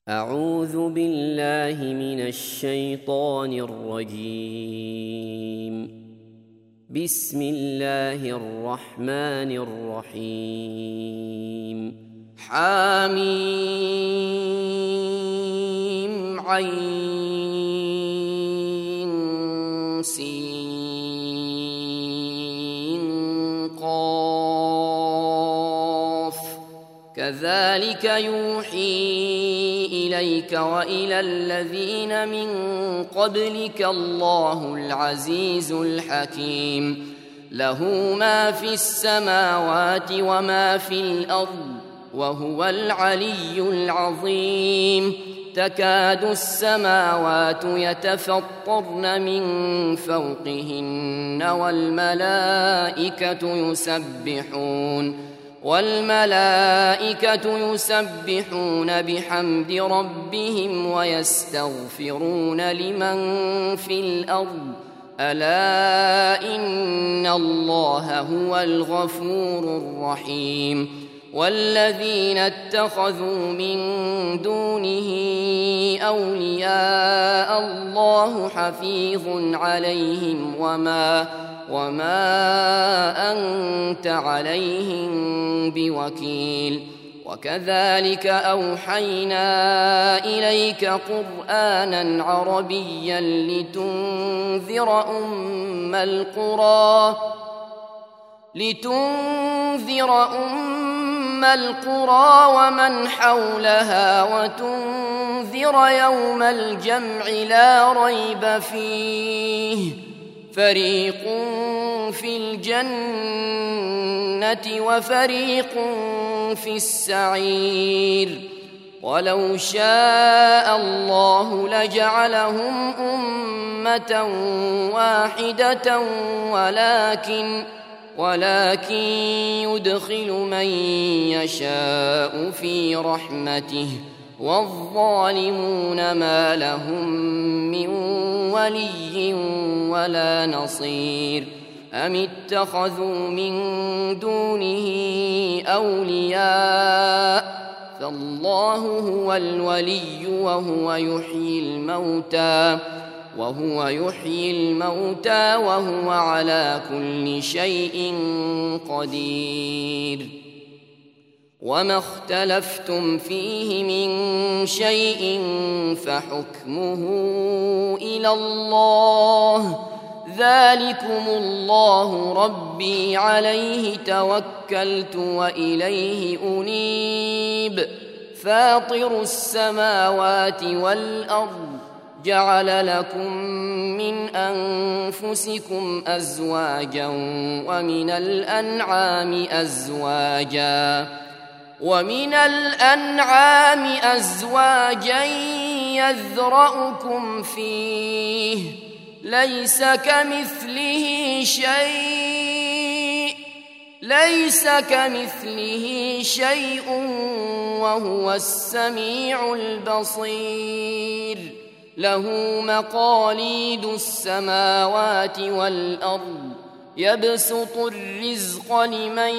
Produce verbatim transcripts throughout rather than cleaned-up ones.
أعوذ بالله من الشيطان الرجيم. بسم الله الرحمن الرحيم. حاميم عين سين قاف كذلك يوحي إليك وإلى الذين من قبلك الله العزيز الحكيم. له ما في السماوات وما في الأرض وهو العلي العظيم. تكاد السماوات يتفطرن من فوقهن والملائكة يسبحون والملائكة يسبحون بحمد ربهم ويستغفرون لمن في الأرض ألا إن الله هو الغفور الرحيم. والذين اتخذوا من دونه أولياء الله حفيظ عليهم وما وما أنت عليهم بوكيل. وكذلك أوحينا إليك قرآنا عربيا لتنذر أم القرى لتنذر أم القرى ومن حولها وتنذر يوم الجمع لا ريب فيه فريق في الجنة وفريق في السعير. ولو شاء الله لجعلهم أمة واحدة ولكن ولكن يدخل من يشاء في رحمته والظالمون ما لهم من ولي ولا نصير. أم اتخذوا من دونه أولياء فالله هو الولي وهو يحيي الموتى وهو يحيي الموتى وهو على كل شيء قدير. وما اختلفتم فيه من شيء فحكمه إلى الله ذلكم الله ربي عليه توكلت وإليه أنيب. فاطر السماوات والأرض جعل لكم من أنفسكم أزواجا ومن الأنعام أزواجا ومن الأنعام أزواجا يذرأكم فيه ليس كمثله شيء ليس كمثله شيء وهو السميع البصير. له مقاليد السماوات والأرض يبسط الرزق لمن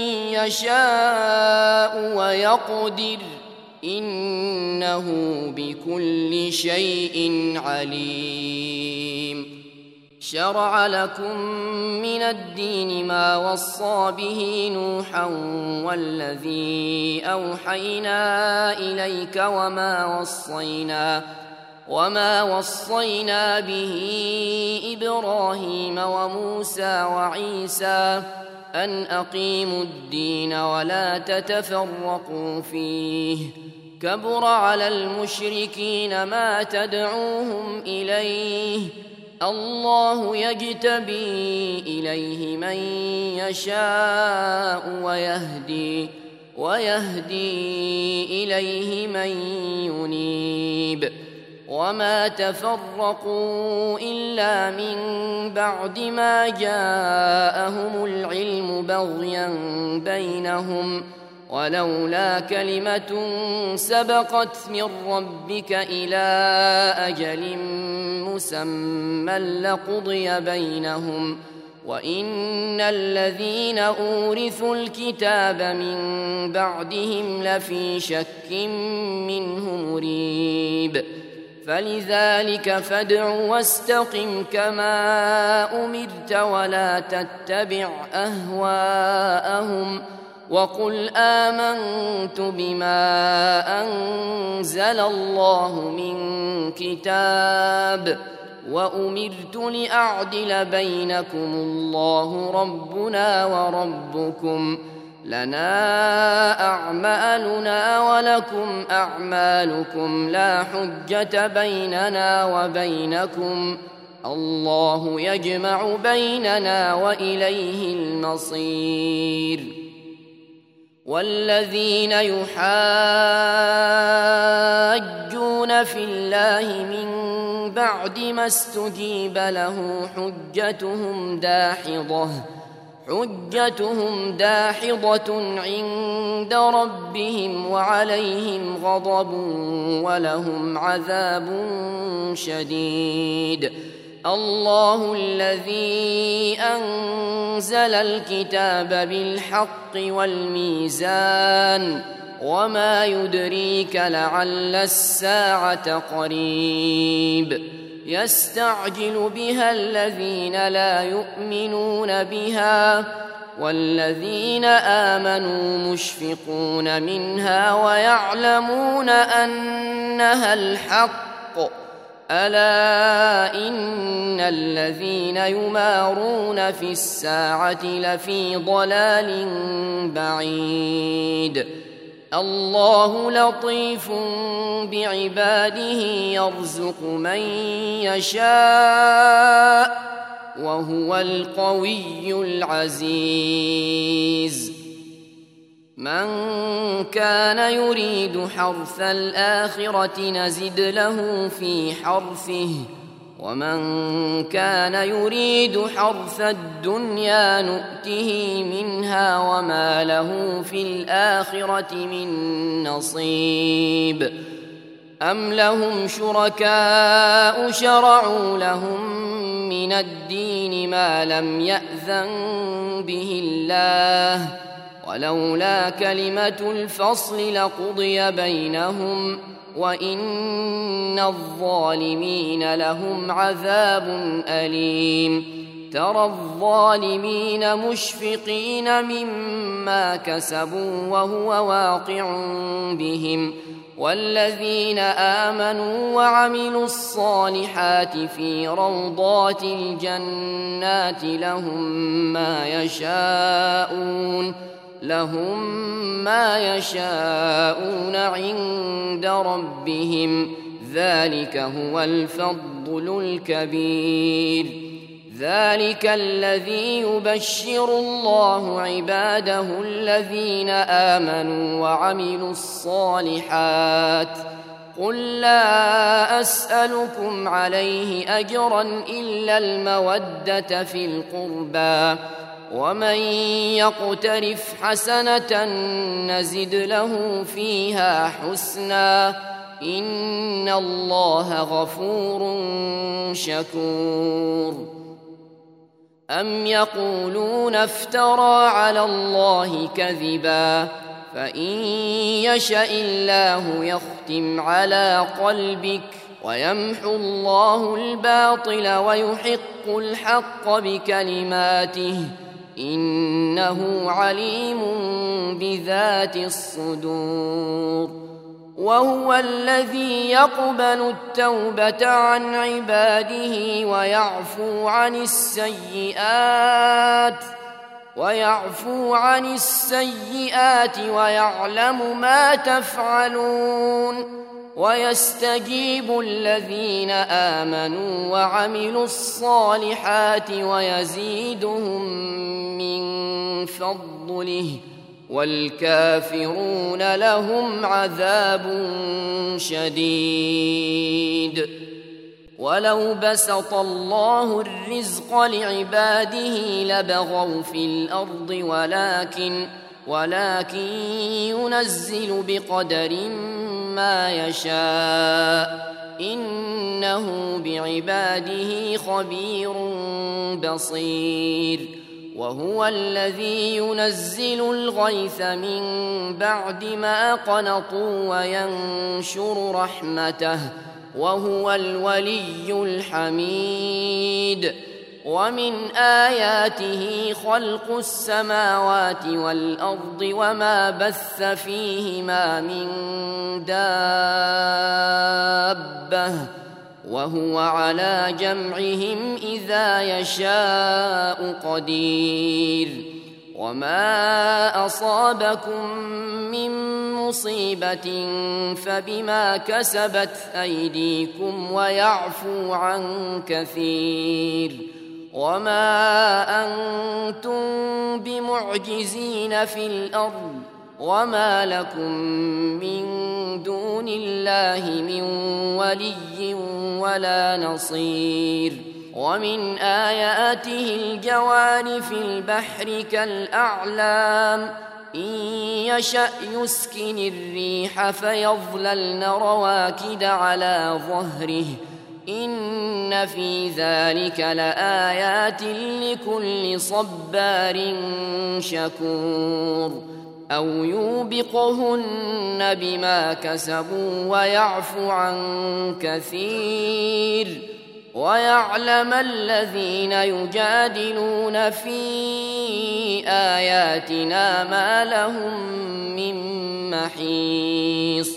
يشاء ويقدر إنه بكل شيء عليم. شرع لكم من الدين ما وصى به نوحا والذي أوحينا إليك وما وصينا وما وصينا به إبراهيم وموسى وعيسى أن أقيموا الدين ولا تتفرقوا فيه كبر على المشركين ما تدعوهم إليه الله يجتبي إليه من يشاء ويهدي ويهدي إليه من ينيب. وما تفرقوا إلا من بعد ما جاءهم العلم بغيا بينهم ولولا كلمة سبقت من ربك إلى أجل مسمى لقضي بينهم وإن الذين أورثوا الكتاب من بعدهم لفي شك منه مريب. منيب فلذلك فادع واستقم كما أمرت ولا تتبع أهواءهم وقل آمنت بما أنزل الله من كتاب وأمرت لأعدل بينكم الله ربنا وربكم لنا أعمالنا ولكم أعمالكم لا حجة بيننا وبينكم الله يجمع بيننا وإليه المصير والذين يحاجون في الله من بعد ما استجيب له حجتهم داحضة حجتهم داحضة عند ربهم وعليهم غضب ولهم عذاب شديد الله الذي أنزل الكتاب بالحق والميزان وما يدريك لعل الساعة قريب يستعجل بها الذين لا يؤمنون بها والذين آمنوا مشفقون منها ويعلمون أنها الحق ألا إن الذين يمارون في الساعة لفي ضلال بعيد الله لطيف بعباده يرزق من يشاء وهو القوي العزيز من كان يريد حرث الآخرة نزد له في حرثه ومن كان يريد حرث الدنيا نؤته منها وما له في الآخرة من نصيب أم لهم شركاء شرعوا لهم من الدين ما لم يأذن به الله ولولا كلمة الفصل لقضي بينهم وإن الظالمين لهم عذاب أليم ترى الظالمين مشفقين مما كسبوا وهو واقع بهم والذين آمنوا وعملوا الصالحات في روضات الجنات لهم ما يشاءون لهم ما يشاءون عند ربهم ذلك هو الفضل الكبير ذلك الذي يبشر الله عباده الذين آمنوا وعملوا الصالحات قل لا أسألكم عليه أجرا إلا المودة في القربى ومن يقترف حسنة نزد له فيها حسنا إن الله غفور شكور أم يقولون افترى على الله كذبا فإن يشأ الله يختم على قلبك ويمحو الله الباطل ويحق الحق بكلماته إنه عليم بذات الصدور وهو الذي يقبل التوبة عن عباده ويعفو عن السيئات ويعفو عن السيئات ويعلم ما تفعلون ويستجيب الذين آمنوا وعملوا الصالحات ويزيدهم من فضله والكافرون لهم عذاب شديد ولو بسط الله الرزق لعباده لبغوا في الأرض ولكن ولكن ينزل بقدر ما يشاء إنه بعباده خبير بصير وهو الذي ينزل الغيث من بعد ما قنطوا وينشر رحمته وهو الولي الحميد ومن آياته خلق السماوات والأرض وما بث فيهما من دابة وهو على جمعهم إذا يشاء قدير وما أصابكم من مصيبة فبما كسبت أيديكم ويعفو عن كثير وما أنتم بمعجزين في الأرض وما لكم من دون الله من ولي ولا نصير ومن آياته الجوار في البحر كالأعلام إن يشأ يسكن الريح فيظللن رواكد على ظهره إن في ذلك لآيات لكل صبار شكور أو يوبقهن بما كسبوا ويعفو عن كثير ويعلم الذين يجادلون في آياتنا ما لهم من محيص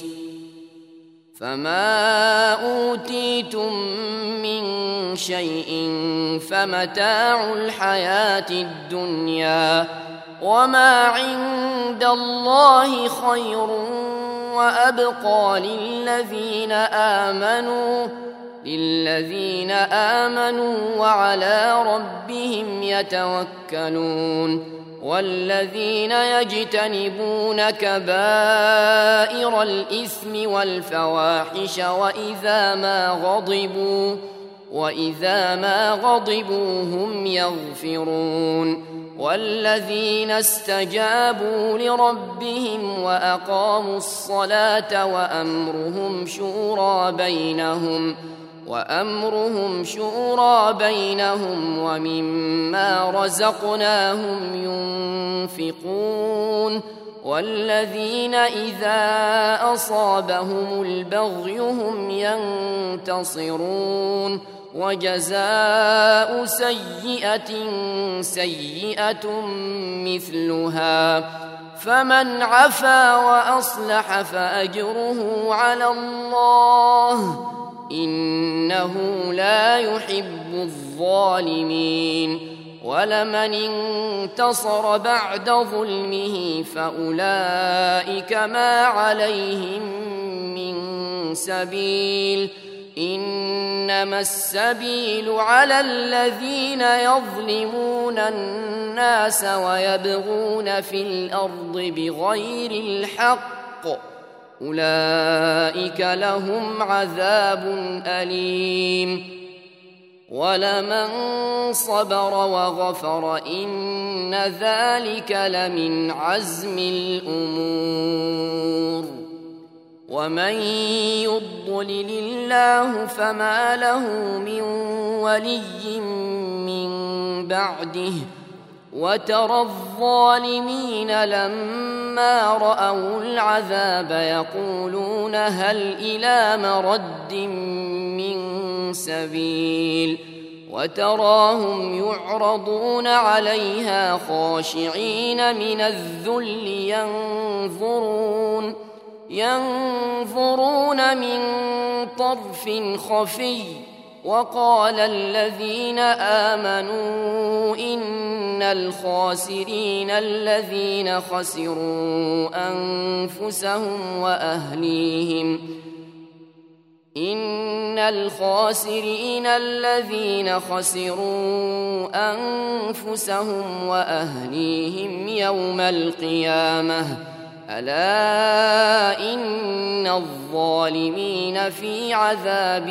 فما أوتيتم من شيء فمتاع الحياة الدنيا وما عند الله خير وأبقى للذين آمنوا للذين آمنوا وعلى ربهم يتوكلون والذين يجتنبون كبائر الإثم والفواحش وإذا ما غضبوا وإذا ما غضبوا هم يغفرون والذين استجابوا لربهم وأقاموا الصلاة وأمرهم شورى بينهم وأمرهم شورى بينهم ومما رزقناهم ينفقون والذين إذا أصابهم البغي هم ينتصرون وجزاء سيئة سيئة مثلها فمن عفا وأصلح فأجره على الله إنه لا يحب الظالمين ولمن انتصر بعد ظلمه فأولئك ما عليهم من سبيل إنما السبيل على الذين يظلمون الناس ويبغون في الأرض بغير الحق أولئك لهم عذاب أليم ولمن صبر وغفر إن ذلك لمن عزم الأمور ومن يضلل الله فما له من ولي من بعده وترى الظالمين لما رأوا العذاب يقولون هل إلى مرد من سبيل وتراهم يعرضون عليها خاشعين من الذل ينظرون ينظرون من طرف خفي وقال الذين آمنوا إن الخاسرين الذين خسروا أنفسهم وأهليهم إن الخاسرين الذين خسروا أنفسهم وأهليهم يوم القيامة ألا إن الظالمين في عذاب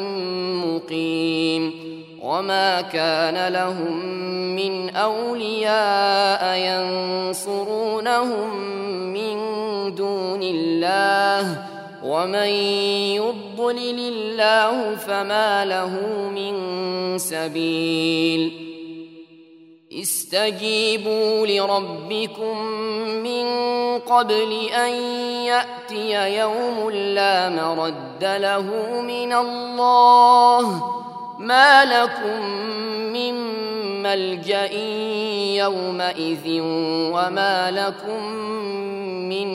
مقيم وما كان لهم من أولياء ينصرونهم من دون الله ومن يضلل الله فما له من سبيل استجيبوا لربكم من قبل أن يأتي يوم لا مرد له من الله ما لكم من ملجأ يومئذ وما لكم من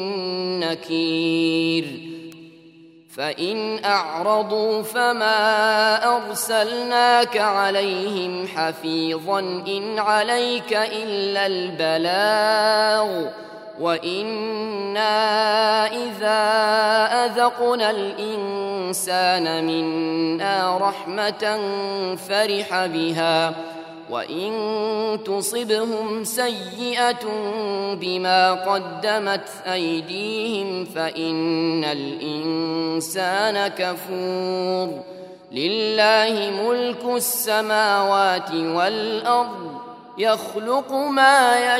نكير فإن أعرضوا فما أرسلناك عليهم حفيظا إن عليك إلا البلاغ وإنا إذا أذقنا الإنسان منا رحمة فرح بها وإن تصبهم سيئة بما قدمت أيديهم فإن الإنسان كفور لله ملك السماوات والأرض يخلق ما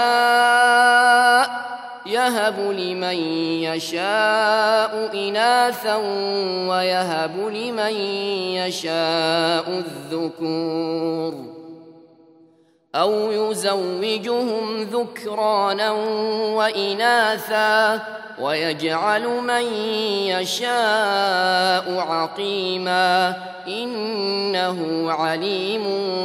يشاء يهب لمن يشاء إناثا ويهب لمن يشاء الذكور أو يزوجهم ذكرانا وإناثا ويجعل من يشاء عقيما إنه عليم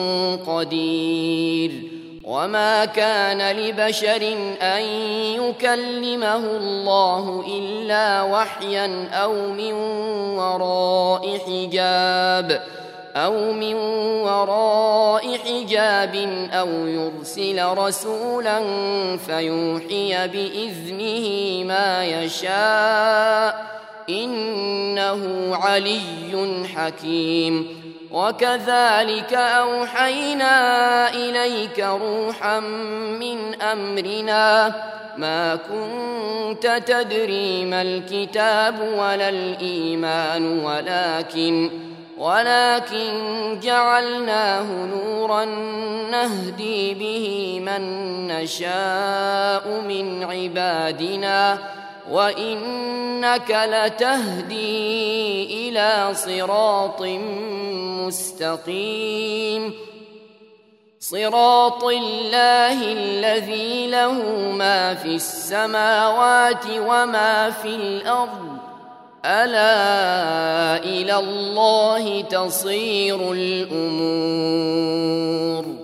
قدير وما كان لبشر أن يكلمه الله إلا وحيا أو من وراء حجاب أو من وراء حجاب أو يرسل رسولا فيوحي بإذنه ما يشاء إنه علي حكيم وكذلك أوحينا إليك روحا من أمرنا ما كنت تدري ما الكتاب ولا الإيمان ولكن ولكن جعلناه نورا نهدي به من نشاء من عبادنا وإنك لتهدي إلى صراط مستقيم صراط الله الذي له ما في السماوات وما في الأرض ألا إلى الله تصير الأمور